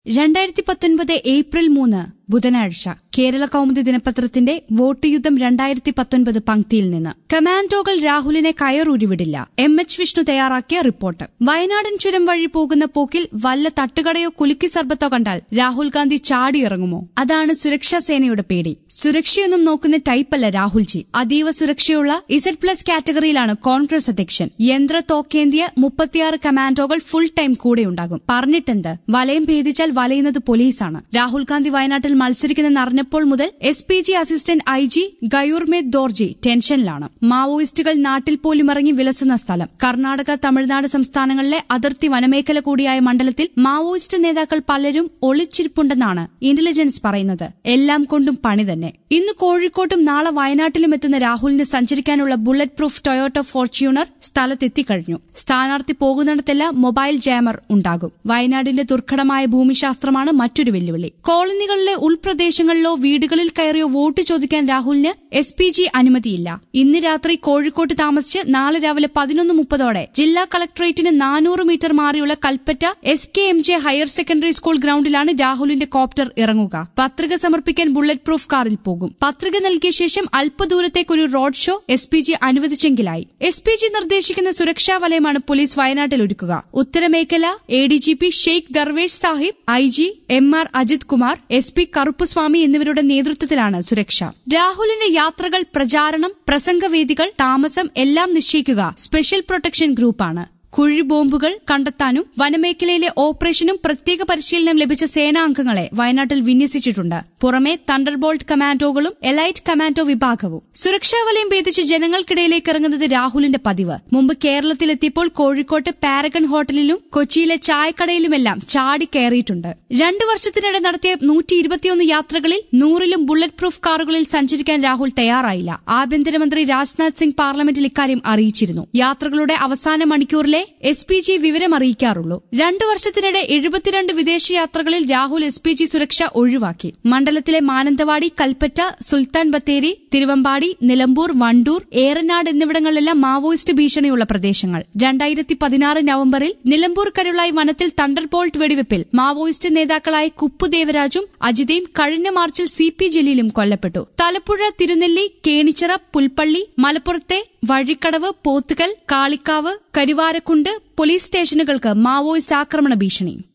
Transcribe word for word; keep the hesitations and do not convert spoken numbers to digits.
രണ്ടായിരത്തി പത്തൊൻപത് ഏപ്രിൽ മൂന്ന് ബുധനാഴ്ച കേരള കൗമുദി ദിനപത്രത്തിന്റെ വോട്ട് യുദ്ധം രണ്ടായിരത്തി പത്തൊൻപത് പങ്ക്തിയിൽ നിന്ന് കമാൻഡോകൾ രാഹുലിനെ കയറൂരിവിടില്ല. എം എച്ച് വിഷ്ണു തയ്യാറാക്കിയ റിപ്പോർട്ട്. വയനാടൻ ചുരം വഴി പോകുന്ന പോക്കിൽ വല്ല തട്ടുകടയോ കുലുക്കി സർബത്തോ കണ്ടാൽ രാഹുൽ ഗാന്ധി ചാടിയിറങ്ങുമോ? അതാണ് സുരക്ഷാ സേനയുടെ പേടി. സുരക്ഷയൊന്നും നോക്കുന്ന ടൈപ്പല്ല രാഹുൽജി. അതീവ സുരക്ഷയുള്ള ഇസഡ് പ്ലസ് കാറ്റഗറിയിലാണ് കോൺഗ്രസ് അധ്യക്ഷൻ. യന്ത്ര തോക്കേന്തിയ മുപ്പത്തിയാറ് കമാൻഡോകൾ ഫുൾ ടൈം കൂടെയുണ്ടാകും. പറഞ്ഞിട്ടെന്ത്? വലയം ഭേദിച്ചാൽ വലയുന്നത് പോലീസാണ്. രാഹുൽ ഗാന്ധി വയനാട്ടിൽ മത്സരിക്കുന്നെന്നറിഞ്ഞപ്പോൾ മുതൽ S P G assistant I G Gyurmet Dorji ടെൻഷനിലാണ്. മാവോയിസ്റ്റുകൾ നാട്ടിൽ പോലും ഇറങ്ങി വിലസുന്ന സ്ഥലം. കർണാടക, തമിഴ്നാട് സംസ്ഥാനങ്ങളിലെ അതിർത്തി വനമേഖല കൂടിയായ മണ്ഡലത്തിൽ മാവോയിസ്റ്റ് നേതാക്കൾ പലരും ഒളിച്ചിരിപ്പുണ്ടെന്നാണ് ഇന്റലിജൻസ് പറയുന്നത്. എല്ലാം കൊണ്ടും പണി തന്നെ. ഇന്ന് കോഴിക്കോട്ടും നാളെ വയനാട്ടിലും എത്തുന്ന രാഹുലിന് സഞ്ചരിക്കാനുള്ള ബുള്ളറ്റ് പ്രൂഫ് ടൊയോട്ട ഫോർച്യൂണർ സ്ഥലത്തെത്തിക്കഴിഞ്ഞു. സ്ഥാനാർത്ഥി പോകുന്നിടത്തെല്ലാം മൊബൈൽ ജാമർ ഉണ്ടാകും. വയനാടിന്റെ ദുർഘടമായ ഭൂമിശാസ്ത്രമാണ് മറ്റൊരു വെല്ലുവിളി. കോളനികളിലെ ഉൾപ്രദേശങ്ങളിലോ വീടുകളിൽ കയറിയോ വോട്ട് ചോദിക്കാൻ രാഹുലിന് എസ് പി ജി അനുമതിയില്ല. ഇന്ന് രാത്രി കോഴിക്കോട്ട് താമസിച്ച് നാളെ രാവിലെ പതിനൊന്ന് മുപ്പതോടെ ജില്ലാ കളക്ടറേറ്റിന് നാനൂറ് മീറ്റർ മാറിയുള്ള Kalpetta S K M J higher secondary school ഗ്രൌണ്ടിലാണ് രാഹുലിന്റെ കോപ്റ്റർ ഇറങ്ങുക. പത്രിക സമർപ്പിക്കാൻ ബുള്ളറ്റ് പ്രൂഫ് കാറിൽ പോകും. പത്രിക നൽകിയ ശേഷം അല്പദൂരത്തേക്ക് ഒരു road show S P G അനുവദിച്ചെങ്കിലായി. എസ് പി ജി നിർദ്ദേശിക്കുന്ന സുരക്ഷാ വലയമാണ് പോലീസ് വയനാട്ടിൽ ഒരുക്കുക. ഉത്തരമേഖല A D G P Sheikh Darvesh Sahib, I G M R Ajith Kumar, S P Karuppuswamy എന്നിവരുടെ നേതൃത്വത്തിലാണ് സുരക്ഷ. രാഹുലിന്റെ യാത്രകൾ, പ്രചാരണം, പ്രസംഗവേദികൾ, താമസം എല്ലാം നിശ്ചയിക്കുക സ്പെഷ്യൽ പ്രൊട്ടക്ഷൻ ഗ്രൂപ്പാണ്. കുഴിബോംബുകൾ കണ്ടെത്താനും വനമേഖലയിലെ ഓപ്പറേഷനും പ്രത്യേക പരിശീലനം ലഭിച്ച സേനാംഗങ്ങളെ വയനാട്ടിൽ വിന്യസിച്ചിട്ടുണ്ട്. പുറമെ തണ്ടർബോൾട്ട് കമാൻഡോകളും എലൈറ്റ് കമാൻഡോ വിഭാഗവും. സുരക്ഷാ വലയം ഭേദിച്ച് ജനങ്ങൾക്കിടയിലേക്ക് ഇറങ്ങുന്നത് രാഹുലിന്റെ പതിവ്. മുമ്പ് കേരളത്തിലെത്തിയപ്പോൾ കോഴിക്കോട്ട് പാരഗൺ ഹോട്ടലിലും കൊച്ചിയിലെ ചായക്കടയിലുമെല്ലാം ചാടിക്കയറിയിട്ടുണ്ട്. രണ്ടു വർഷത്തിനിടെ നടത്തിയ നൂറ്റി ഇരുപത്തിയൊന്ന് യാത്രകളിൽ നൂറിലും ബുള്ളറ്റ് പ്രൂഫ് കാറുകളിൽ സഞ്ചരിക്കാൻ രാഹുൽ തയ്യാറായില്ല. ആഭ്യന്തരമന്ത്രി രാജ്നാഥ് സിംഗ് പാർലമെന്റിൽ ഇക്കാര്യം അറിയിച്ചിരുന്നു. യാത്രകളുടെ അവസാന മണിക്കൂറിലെ എസ് പി ജി വിവരം അറിയിക്കാറുള്ളൂ. രണ്ടു വർഷത്തിനിടെ എഴുപത്തിരണ്ട് വിദേശയാത്രകളിൽ രാഹുൽ എസ് പി ജി സുരക്ഷ ഒഴിവാക്കി. മണ്ഡലത്തിലെ മാനന്തവാടി, കൽപ്പറ്റ, സുൽത്താൻ ബത്തേരി, തിരുവമ്പാടി, നിലമ്പൂർ, വണ്ടൂർ, ഏറനാട് എന്നിവിടങ്ങളിലെല്ലാം മാവോയിസ്റ്റ് ഭീഷണിയുള്ള പ്രദേശങ്ങൾ. രണ്ടായിരത്തി പതിനാറ് നവംബറിൽ നിലമ്പൂർ കരുളായി വനത്തിൽ തണ്ടർബോൾട്ട് വെടിവെപ്പിൽ മാവോയിസ്റ്റ് നേതാക്കളായ കുപ്പു ദേവരാജും അജിതയും കഴിഞ്ഞ മാർച്ചിൽ സി പി ജലീലും കൊല്ലപ്പെട്ടു. തലപ്പുഴ, തിരുനെല്ലി, കേണിച്ചിറ, പുൽപ്പള്ളി, മലപ്പുറത്തെ വഴിക്കടവ്, പോത്തുകൽ, കാളിക്കാവ്, കരുവാരക്കുണ്ട് പോലീസ് സ്റ്റേഷനുകൾക്ക് മാവോയിസ്റ്റ് ആക്രമണ ഭീഷണി.